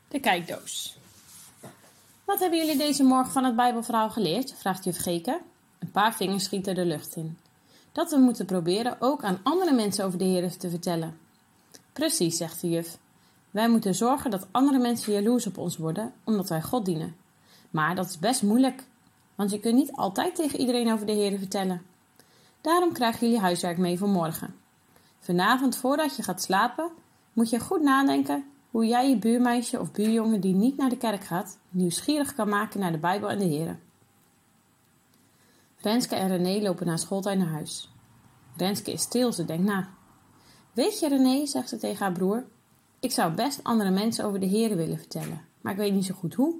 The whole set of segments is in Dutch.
De kijkdoos. Wat hebben jullie deze morgen van het Bijbelverhaal geleerd? Vraagt juf Geke. Een paar vingers schieten de lucht in. Dat we moeten proberen ook aan andere mensen over de Heer te vertellen. Precies, zegt de juf. Wij moeten zorgen dat andere mensen jaloers op ons worden, omdat wij God dienen. Maar dat is best moeilijk, want je kunt niet altijd tegen iedereen over de Heer vertellen. Daarom krijgen jullie huiswerk mee voor morgen. Vanavond, voordat je gaat slapen, moet je goed nadenken hoe jij je buurmeisje of buurjongen die niet naar de kerk gaat, nieuwsgierig kan maken naar de Bijbel en de Heer. Renske en René lopen na schooltijd naar huis. Renske is stil, ze denkt na. Weet je René, zegt ze tegen haar broer, ik zou best andere mensen over de Heer willen vertellen, maar ik weet niet zo goed hoe.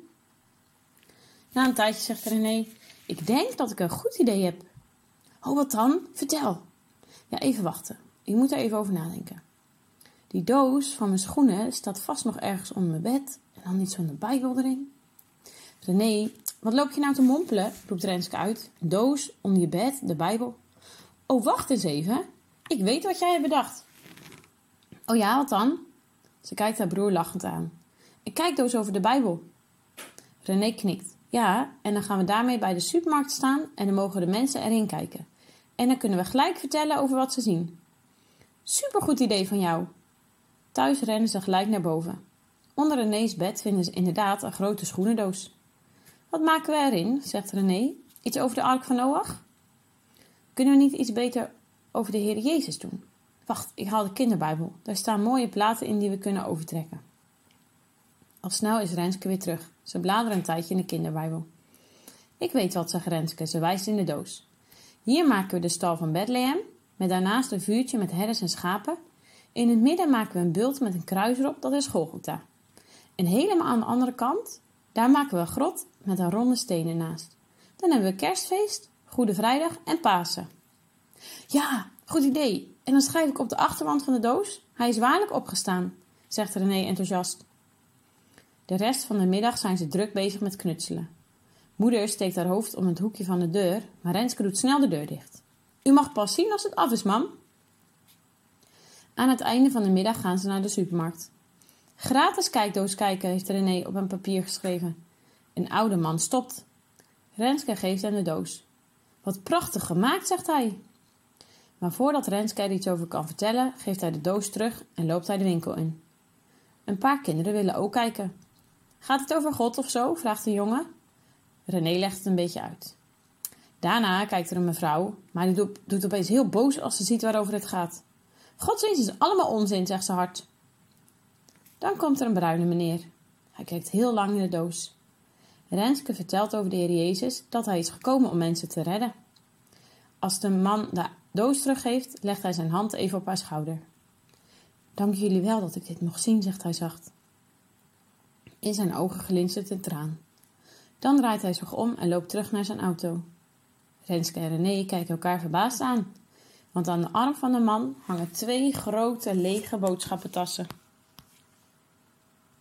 Na een tijdje zegt René, ik denk dat ik een goed idee heb. Oh, wat dan? Vertel. Ja, even wachten. Ik moet er even over nadenken. Die doos van mijn schoenen staat vast nog ergens onder mijn bed en dan niet zo'n Bijbel erin. René, wat loop je nou te mompelen? Roept Renske uit. Een doos onder je bed, de Bijbel. Oh, wacht eens even. Ik weet wat jij hebt bedacht. Oh ja, wat dan? Ze kijkt haar broer lachend aan. Een kijkdoos over de Bijbel. René knikt. Ja, en dan gaan we daarmee bij de supermarkt staan en dan mogen de mensen erin kijken. En dan kunnen we gelijk vertellen over wat ze zien. Supergoed idee van jou. Thuis rennen ze gelijk naar boven. Onder René's bed vinden ze inderdaad een grote schoenendoos. Wat maken we erin, zegt René. Iets over de ark van Noach? Kunnen we niet iets beter over de Heer Jezus doen? Wacht, ik haal de kinderbijbel. Daar staan mooie platen in die we kunnen overtrekken. Al snel is Renske weer terug. Ze bladeren een tijdje in de kinderbijbel. Ik weet wat, zegt Renske. Ze wijst in de doos. Hier maken we de stal van Bethlehem, met daarnaast een vuurtje met herders en schapen. In het midden maken we een bult met een kruis erop, dat is Golgotha. En helemaal aan de andere kant, daar maken we een grot met een ronde stenen naast. Dan hebben we kerstfeest, Goede Vrijdag en Pasen. Ja, goed idee. En dan schrijf ik op de achterwand van de doos, hij is waarlijk opgestaan, zegt René enthousiast. De rest van de middag zijn ze druk bezig met knutselen. Moeder steekt haar hoofd om het hoekje van de deur, maar Renske doet snel de deur dicht. U mag pas zien als het af is, mam. Aan het einde van de middag gaan ze naar de supermarkt. Gratis kijkdoos kijken, heeft René op een papier geschreven. Een oude man stopt. Renske geeft hem de doos. Wat prachtig gemaakt, zegt hij. Maar voordat Renske er iets over kan vertellen, geeft hij de doos terug en loopt hij de winkel in. Een paar kinderen willen ook kijken. Gaat het over God of zo? Vraagt de jongen. René legt het een beetje uit. Daarna kijkt er een mevrouw, maar die doet opeens heel boos als ze ziet waarover het gaat. Godsdienst is allemaal onzin, zegt ze hard. Dan komt er een bruine meneer. Hij kijkt heel lang in de doos. Renske vertelt over de Heer Jezus dat hij is gekomen om mensen te redden. Als de man de doos teruggeeft, legt hij zijn hand even op haar schouder. Dank jullie wel dat ik dit mocht zien, zegt hij zacht. In zijn ogen glinstert een traan. Dan draait hij zich om en loopt terug naar zijn auto. Renske en René kijken elkaar verbaasd aan, want aan de arm van de man hangen 2 grote lege boodschappentassen.